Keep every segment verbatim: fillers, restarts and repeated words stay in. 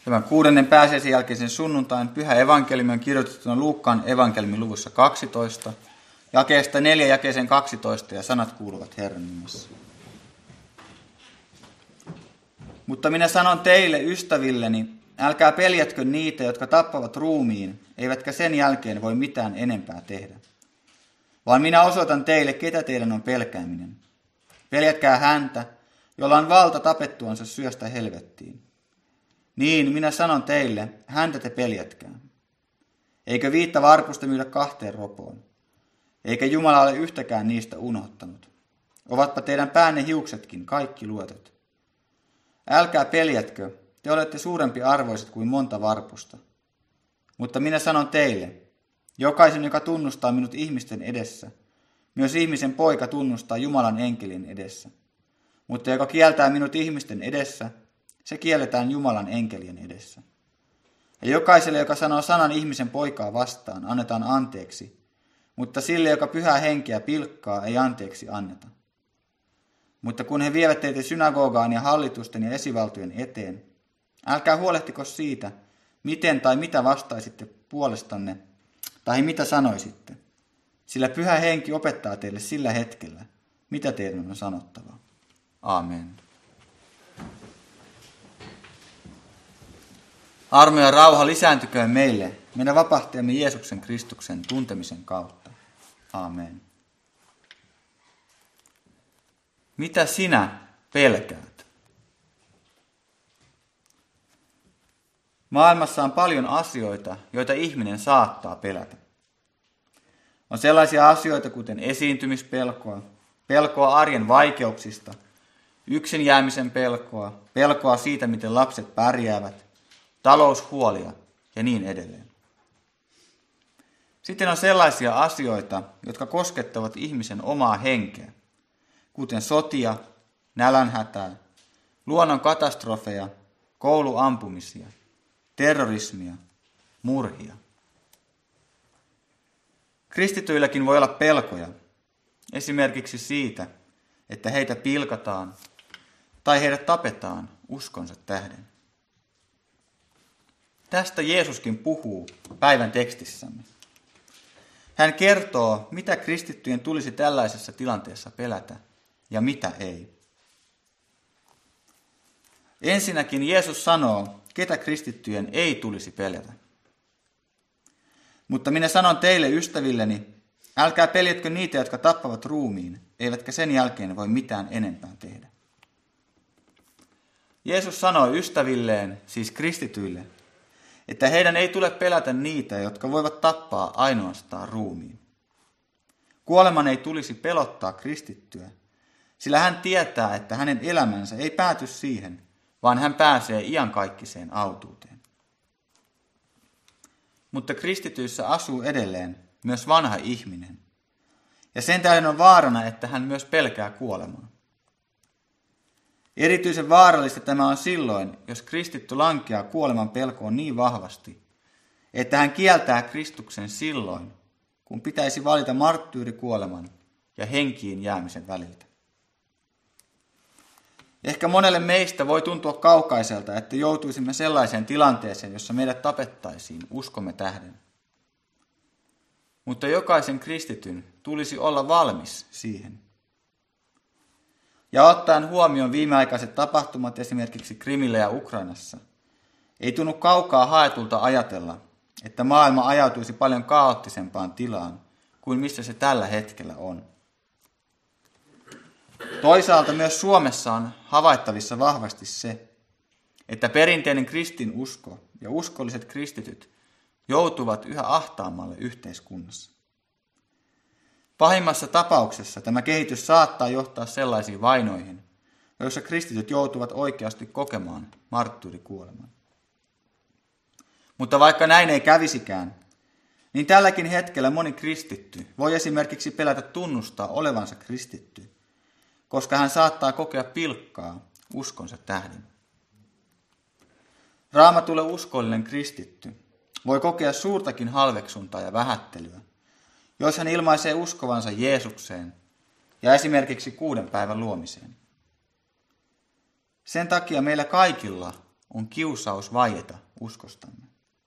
Tämän kuudennen pääsiäisen jälkeisen sunnuntain pyhä evankeliumi on kirjoitettuna Luukkaan evankeliumin luvussa kaksitoista, jakeesta neljä jakeeseen kaksitoista, ja sanat kuuluvat Herran nimessä. Mutta minä sanon teille, ystävilleni, älkää peljätkö niitä, jotka tappavat ruumiin, eivätkä sen jälkeen voi mitään enempää tehdä. Vaan minä osoitan teille, ketä teidän on pelkääminen. Peljätkää häntä, jolla on valta tapettuansa syöstä helvettiin. Niin, minä sanon teille, häntä te peljätkää. Eikö viittä varpusta myydä kahteen ropoon? Eikä Jumala ole yhtäkään niistä unohtanut. Ovatpa teidän päänne hiuksetkin kaikki luotet. Älkää peljätkö, te olette suurempi arvoiset kuin monta varpusta. Mutta minä sanon teille, jokaisen, joka tunnustaa minut ihmisten edessä, myös ihmisen poika tunnustaa Jumalan enkelin edessä. Mutta joka kieltää minut ihmisten edessä, se kielletään Jumalan enkelien edessä. Ja jokaiselle, joka sanoo sanan ihmisen poikaa vastaan, annetaan anteeksi, mutta sille, joka pyhää henkeä pilkkaa, ei anteeksi anneta. Mutta kun he vievät teitä synagogaan ja hallitusten ja esivaltojen eteen, älkää huolehtiko siitä, miten tai mitä vastaisitte puolestanne, tai mitä sanoisitte, sillä pyhä henki opettaa teille sillä hetkellä, mitä teidän on sanottavaa. Aamen. Armo ja rauha lisääntyköön meille, meidän vapahtajamme Jeesuksen Kristuksen tuntemisen kautta. Aamen. Mitä sinä pelkäät? Maailmassa on paljon asioita, joita ihminen saattaa pelätä. On sellaisia asioita kuten esiintymispelkoa, pelkoa arjen vaikeuksista, yksin jäämisen pelkoa, pelkoa siitä, miten lapset pärjäävät, taloushuolia ja niin edelleen. Sitten on sellaisia asioita, jotka koskettavat ihmisen omaa henkeä, kuten sotia, nälänhätää, luonnon katastrofeja, kouluampumisia, terrorismia, murhia. Kristityilläkin voi olla pelkoja, esimerkiksi siitä, että heitä pilkataan tai heidät tapetaan uskonsa tähden. Tästä Jeesuskin puhuu päivän tekstissämme. Hän kertoo, mitä kristittyjen tulisi tällaisessa tilanteessa pelätä ja mitä ei. Ensinnäkin Jeesus sanoo, ketä kristittyjen ei tulisi pelätä. Mutta minä sanon teille, ystävilleni, älkää peljätkö niitä, jotka tappavat ruumiin, eivätkä sen jälkeen voi mitään enempää tehdä. Jeesus sanoi ystävilleen, siis kristityille, että heidän ei tule pelätä niitä, jotka voivat tappaa ainoastaan ruumiin. Kuoleman ei tulisi pelottaa kristittyä, sillä hän tietää, että hänen elämänsä ei pääty siihen, vaan hän pääsee iankaikkiseen autuuteen. Mutta kristityissä asuu edelleen myös vanha ihminen, ja sen tähden on vaarana, että hän myös pelkää kuolemaa. Erityisen vaarallista tämä on silloin, jos kristitty lankeaa kuoleman pelkoon niin vahvasti, että hän kieltää Kristuksen silloin, kun pitäisi valita marttyyrikuoleman ja henkiin jäämisen väliltä. Ehkä monelle meistä voi tuntua kaukaiselta, että joutuisimme sellaiseen tilanteeseen, jossa meidät tapettaisiin uskomme tähden. Mutta jokaisen kristityn tulisi olla valmis siihen. Ja ottaen huomioon viimeaikaiset tapahtumat esimerkiksi Krimillä ja Ukrainassa, ei tunnu kaukaa haetulta ajatella, että maailma ajautuisi paljon kaoottisempaan tilaan kuin missä se tällä hetkellä on. Toisaalta myös Suomessa on havaittavissa vahvasti se, että perinteinen kristinusko ja uskolliset kristityt joutuvat yhä ahtaammalle yhteiskunnassa. Pahimmassa tapauksessa tämä kehitys saattaa johtaa sellaisiin vainoihin, joissa kristityt joutuvat oikeasti kokemaan marttyyrikuoleman. Mutta vaikka näin ei kävisikään, niin tälläkin hetkellä moni kristitty voi esimerkiksi pelätä tunnustaa olevansa kristitty, koska hän saattaa kokea pilkkaa uskonsa tähden. Raamatulle uskollinen kristitty voi kokea suurtakin halveksuntaa ja vähättelyä, jos hän ilmaisee uskovansa Jeesukseen ja esimerkiksi kuuden päivän luomiseen. Sen takia meillä kaikilla on kiusaus vaieta uskostamme.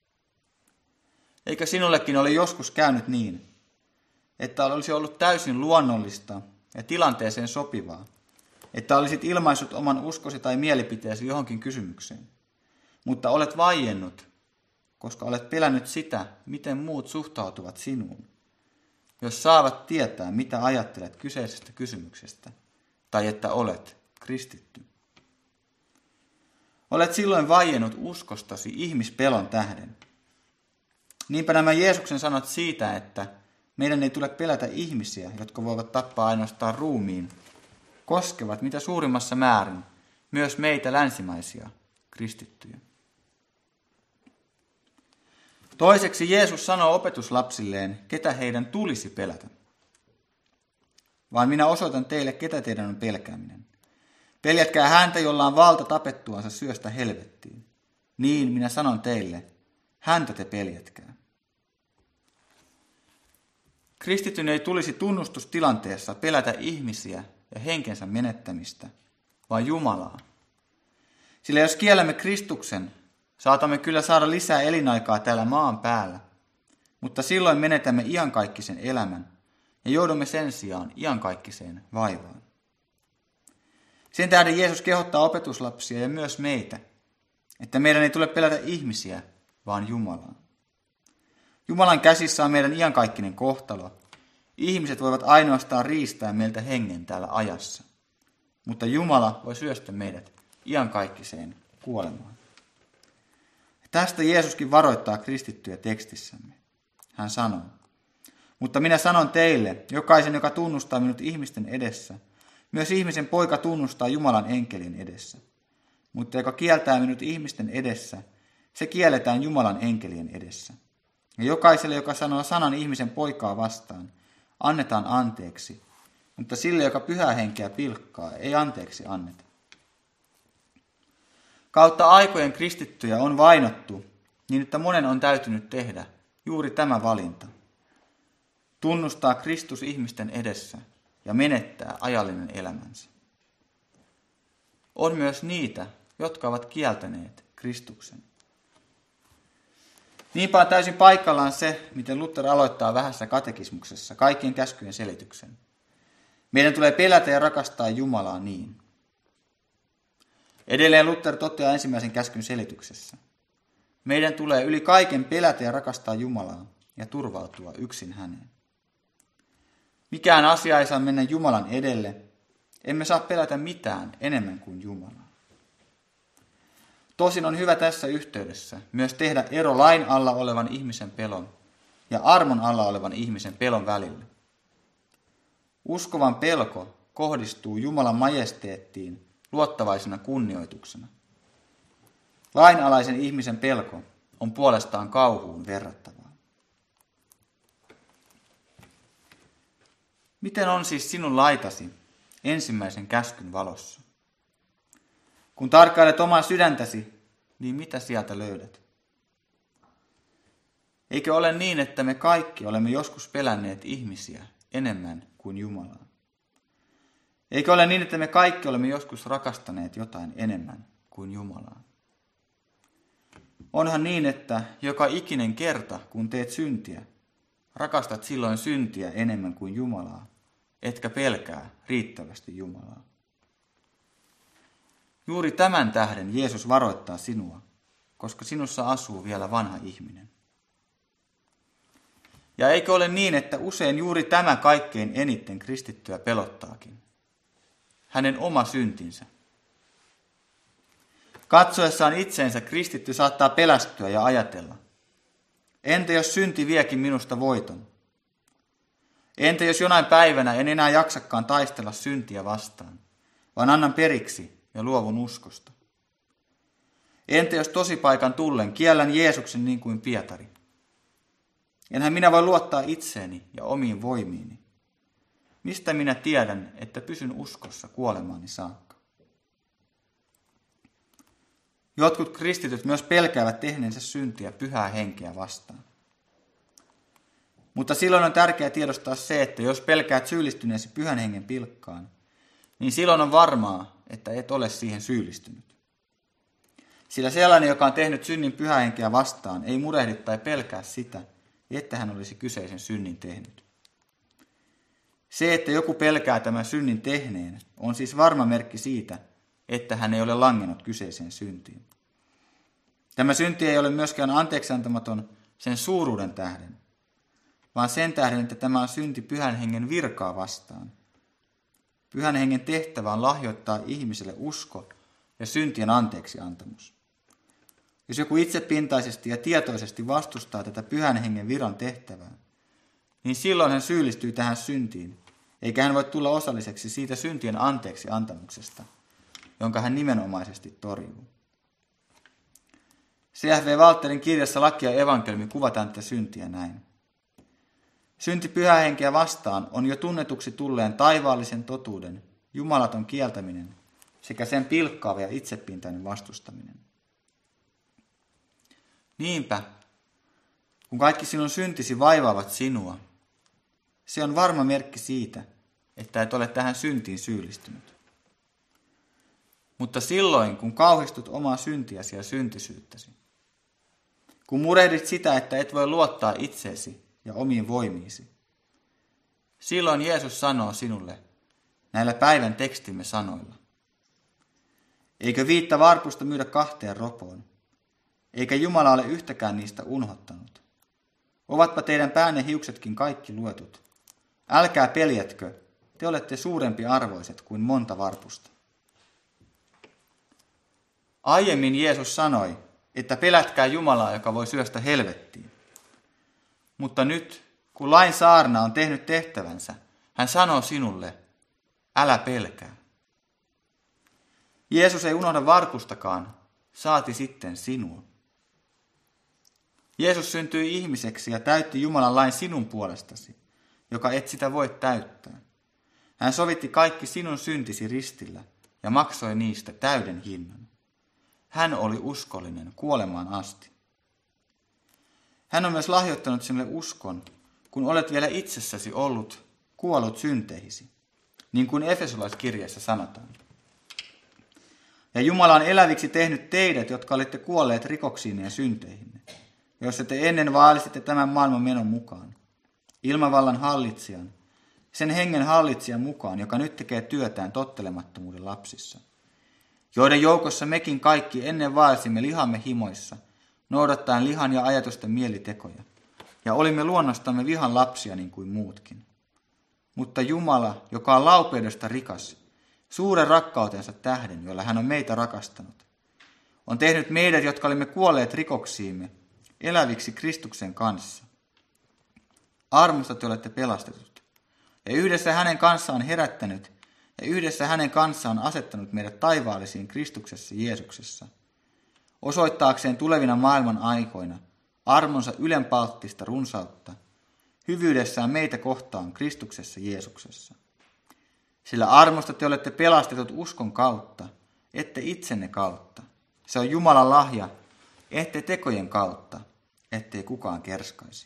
Eikä sinullekin ole joskus käynyt niin, että olisi ollut täysin luonnollista ja tilanteeseen sopivaa, että olisit ilmaissut oman uskosi tai mielipiteesi johonkin kysymykseen, mutta olet vaiennut, koska olet pelännyt sitä, miten muut suhtautuvat sinuun, jos saavat tietää, mitä ajattelet kyseisestä kysymyksestä, tai että olet kristitty. Olet silloin vaiennut uskostasi ihmispelon tähden. Niinpä nämä Jeesuksen sanat siitä, että meidän ei tule pelätä ihmisiä, jotka voivat tappaa ainoastaan ruumiin, koskevat mitä suurimmassa määrin myös meitä länsimaisia kristittyjä. Toiseksi Jeesus sanoo opetuslapsilleen, ketä heidän tulisi pelätä. Vaan minä osoitan teille, ketä teidän on pelkääminen. Peljätkää häntä, jolla on valta tapettuansa syöstä helvettiin. Niin minä sanon teille, häntä te peljätkää. Kristityn ei tulisi tunnustustilanteessa pelätä ihmisiä ja henkensä menettämistä, vaan Jumalaa. Sillä jos kiellämme Kristuksen, saatamme kyllä saada lisää elinaikaa täällä maan päällä, mutta silloin menetämme iankaikkisen elämän ja joudumme sen sijaan iankaikkiseen vaivaan. Sen tähden Jeesus kehottaa opetuslapsia ja myös meitä, että meidän ei tule pelätä ihmisiä, vaan Jumalaa. Jumalan käsissä on meidän iankaikkinen kohtalo. Ihmiset voivat ainoastaan riistää meiltä hengen täällä ajassa, mutta Jumala voi syöstä meidät iankaikkiseen kuolemaan. Tästä Jeesuskin varoittaa kristittyjä tekstissämme. Hän sanoo, mutta minä sanon teille, jokaisen, joka tunnustaa minut ihmisten edessä, myös ihmisen poika tunnustaa Jumalan enkelin edessä. Mutta joka kieltää minut ihmisten edessä, se kielletään Jumalan enkelien edessä. Ja jokaiselle, joka sanoo sanan ihmisen poikaa vastaan, annetaan anteeksi, mutta sille, joka pyhää henkeä pilkkaa, ei anteeksi anneta. Kautta aikojen kristittyjä on vainottu niin, että monen on täytynyt tehdä juuri tämä valinta. Tunnustaa Kristus ihmisten edessä ja menettää ajallinen elämänsä. On myös niitä, jotka ovat kieltäneet Kristuksen. Niinpä on täysin paikallaan se, miten Luther aloittaa vähässä katekismuksessa kaikkien käskyjen selityksen. Meidän tulee pelätä ja rakastaa Jumalaa niin. Edelleen Luther toteaa ensimmäisen käskyn selityksessä. Meidän tulee yli kaiken pelätä ja rakastaa Jumalaa ja turvautua yksin häneen. Mikään asia ei saa mennä Jumalan edelle. Emme saa pelätä mitään enemmän kuin Jumalaa. Tosin on hyvä tässä yhteydessä myös tehdä ero lain alla olevan ihmisen pelon ja armon alla olevan ihmisen pelon välille. Uskovan pelko kohdistuu Jumalan majesteettiin luottavaisena kunnioituksena. Lainalaisen ihmisen pelko on puolestaan kauhuun verrattavaa. Miten on siis sinun laitasi ensimmäisen käskyn valossa? Kun tarkkailet omaa sydäntäsi, niin mitä sieltä löydät? Eikö ole niin, että me kaikki olemme joskus pelänneet ihmisiä enemmän kuin Jumalaa? Eikö ole niin, että me kaikki olemme joskus rakastaneet jotain enemmän kuin Jumalaa? Onhan niin, että joka ikinen kerta, kun teet syntiä, rakastat silloin syntiä enemmän kuin Jumalaa, etkä pelkää riittävästi Jumalaa. Juuri tämän tähden Jeesus varoittaa sinua, koska sinussa asuu vielä vanha ihminen. Ja eikö ole niin, että usein juuri tämä kaikkein eniten kristittyä pelottaakin? Hänen oma syntinsä. Katsoessaan itseensä kristitty saattaa pelästyä ja ajatella. Entä jos synti viekin minusta voiton? Entä jos jonain päivänä en enää jaksakaan taistella syntiä vastaan, vaan annan periksi ja luovun uskosta? Entä jos tosipaikan tullen kiellän Jeesuksen niin kuin Pietari? Enhän minä voi luottaa itseeni ja omiin voimiini. Mistä minä tiedän, että pysyn uskossa kuolemaani saakka? Jotkut kristityt myös pelkäävät tehneensä syntiä pyhää henkeä vastaan. Mutta silloin on tärkeää tiedostaa se, että jos pelkäät syyllistyneesi pyhän hengen pilkkaan, niin silloin on varmaa, että et ole siihen syyllistynyt. Sillä sellainen, joka on tehnyt synnin pyhää henkeä vastaan, ei murehdi tai pelkää sitä, että hän olisi kyseisen synnin tehnyt. Se, että joku pelkää tämän synnin tehneen, on siis varma merkki siitä, että hän ei ole langennut kyseiseen syntiin. Tämä synti ei ole myöskään anteeksiantamaton sen suuruuden tähden, vaan sen tähden, että tämä on synti pyhän hengen virkaa vastaan. Pyhän hengen tehtävä on lahjoittaa ihmiselle usko ja syntien anteeksiantamus. Jos joku itsepintaisesti ja tietoisesti vastustaa tätä pyhän hengen viran tehtävää, niin silloin hän syyllistyy tähän syntiin, eikä hän voi tulla osalliseksi siitä syntien anteeksiantamuksesta, jonka hän nimenomaisesti torjuu. C F V Walterin kirjassa Laki ja evankeliumi kuvataan tätä syntiä näin. Synti pyhää henkeä vastaan on jo tunnetuksi tulleen taivaallisen totuuden, jumalaton kieltäminen sekä sen pilkkaava ja itsepintainen vastustaminen. Niinpä, kun kaikki sinun syntisi vaivaavat sinua, se on varma merkki siitä, että et ole tähän syntiin syyllistynyt. Mutta silloin, kun kauhistut omaa syntiäsi ja syntisyyttäsi, kun murehdit sitä, että et voi luottaa itseesi ja omiin voimiisi, silloin Jeesus sanoo sinulle näillä päivän tekstimme sanoilla. Eikö viittä varpusta myydä kahteen ropoon? Eikä Jumala ole yhtäkään niistä unhottanut. Ovatpa teidän päänne hiuksetkin kaikki luetut. Älkää peljätkö, te olette suurempi arvoiset kuin monta varpusta. Aiemmin Jeesus sanoi, että pelätkää Jumalaa, joka voi syöstä helvettiin. Mutta nyt, kun lain saarna on tehnyt tehtävänsä, hän sanoo sinulle, älä pelkää. Jeesus ei unohda varpustakaan, saati sitten sinua. Jeesus syntyi ihmiseksi ja täytti Jumalan lain sinun puolestasi, joka et sitä voi täyttää. Hän sovitti kaikki sinun syntisi ristillä ja maksoi niistä täyden hinnan. Hän oli uskollinen kuolemaan asti. Hän on myös lahjoittanut sinulle uskon, kun olet vielä itsessäsi ollut kuollut synteihisi, niin kuin Efesolaiskirjeessä sanotaan. Ja Jumala on eläviksi tehnyt teidät, jotka olitte kuolleet rikoksiinne ja synteihinne, joissa te ennen vaelsitte tämän maailman menon mukaan, ilmavallan hallitsijan, sen hengen hallitsijan mukaan, joka nyt tekee työtään tottelemattomuuden lapsissa, joiden joukossa mekin kaikki ennen vaelsimme lihamme himoissa, noudattaen lihan ja ajatusten mielitekoja, ja olimme luonnostamme vihan lapsia niin kuin muutkin. Mutta Jumala, joka on laupeudesta rikas, suuren rakkautensa tähden, jolla hän on meitä rakastanut, on tehnyt meidät, jotka olimme kuolleet rikoksiimme, eläviksi Kristuksen kanssa. Armosta te olette pelastetut, ja yhdessä hänen kanssaan herättänyt, ja yhdessä hänen kanssaan asettanut meidät taivaallisiin Kristuksessa Jeesuksessa, osoittaakseen tulevina maailman aikoina armonsa ylenpalttista runsautta, hyvyydessään meitä kohtaan Kristuksessa Jeesuksessa. Sillä armosta te olette pelastetut uskon kautta, ette itsenne kautta. Se on Jumalan lahja, ette tekojen kautta, ettei kukaan kerskaisi.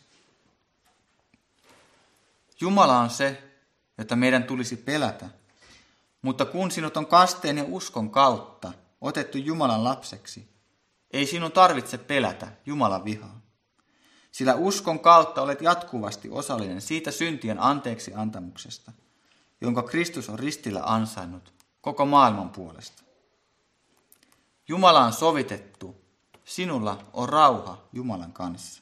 Jumala on se, jota meidän tulisi pelätä, mutta kun sinut on kasteen ja uskon kautta otettu Jumalan lapseksi, ei sinun tarvitse pelätä Jumalan vihaa. Sillä uskon kautta olet jatkuvasti osallinen siitä syntien anteeksi antamuksesta, jonka Kristus on ristillä ansainnut koko maailman puolesta. Jumala on sovitettu, sinulla on rauha Jumalan kanssa.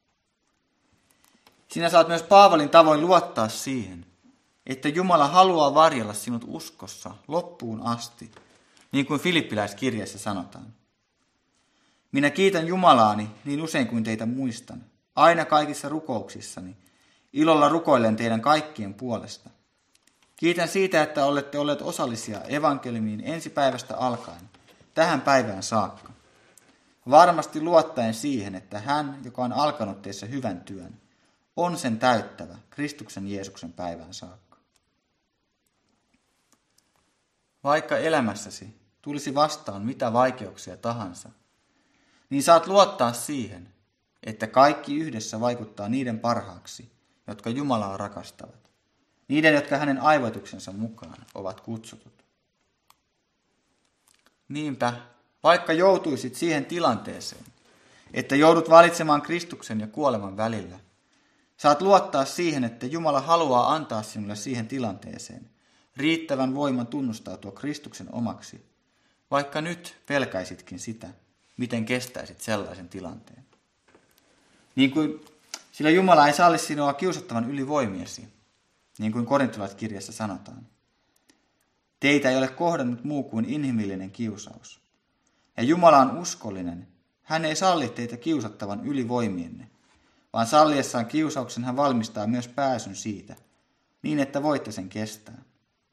Sinä saat myös Paavalin tavoin luottaa siihen, että Jumala haluaa varjella sinut uskossa loppuun asti, niin kuin Filippiläiskirjeessä sanotaan. Minä kiitän Jumalaani niin usein kuin teitä muistan, aina kaikissa rukouksissani, ilolla rukoillen teidän kaikkien puolesta. Kiitän siitä, että olette olleet osallisia evankeliumiin ensipäivästä alkaen, tähän päivään saakka. Varmasti luottaen siihen, että hän, joka on alkanut teissä hyvän työn, on sen täyttävä Kristuksen Jeesuksen päivään saakka. Vaikka elämässäsi tulisi vastaan mitä vaikeuksia tahansa, niin saat luottaa siihen, että kaikki yhdessä vaikuttaa niiden parhaaksi, jotka Jumalaa rakastavat, niiden, jotka hänen aivoituksensa mukaan ovat kutsutut. Niinpä vaikka joutuisit siihen tilanteeseen, että joudut valitsemaan Kristuksen ja kuoleman välillä, saat luottaa siihen, että Jumala haluaa antaa sinulle siihen tilanteeseen riittävän voiman tunnustautua Kristuksen omaksi, vaikka nyt pelkäisitkin sitä, miten kestäisit sellaisen tilanteen. Niin kuin, sillä Jumala ei salli sinua kiusattavan yli voimiesi, niin kuin korintolaiskirjassa sanotaan. Teitä ei ole kohdannut muu kuin inhimillinen kiusaus. Ja Jumala on uskollinen. Hän ei salli teitä kiusattavan yli voimienne, vaan salliessaan kiusauksen hän valmistaa myös pääsyn siitä, niin että voitte sen kestää.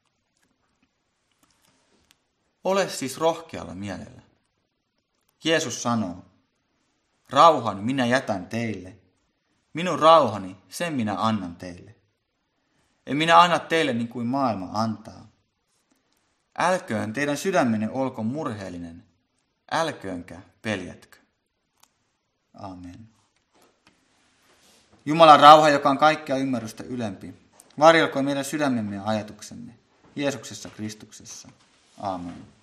Ole siis rohkealla mielellä. Jeesus sanoo, rauhan minä jätän teille, minun rauhani sen minä annan teille. En minä anna teille niin kuin maailma antaa. Älköön teidän sydämenne olko murheellinen, älköönkä peljätkö. Amen. Jumalan rauha, joka on kaikkea ymmärrystä ylempi, varjelkoon meidän sydämemme ja ajatuksemme Jeesuksessa Kristuksessa. Amen.